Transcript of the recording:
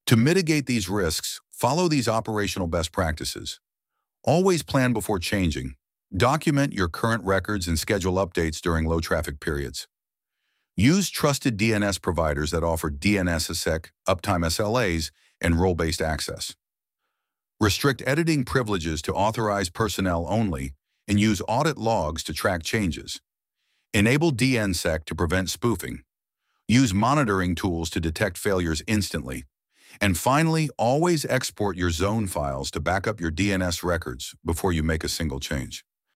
To mitigate these risks, follow these operational best practices. Always plan before changing. Document your current records and schedule updates during low traffic periods. Use trusted DNS providers that offer DNSSEC, uptime SLAs, and role-based access. Restrict editing privileges to authorized personnel only and use audit logs to track changes. Enable DNSSEC to prevent spoofing. Use monitoring tools to detect failures instantly. And finally, always export your zone files to back up your DNS records before you make a single change.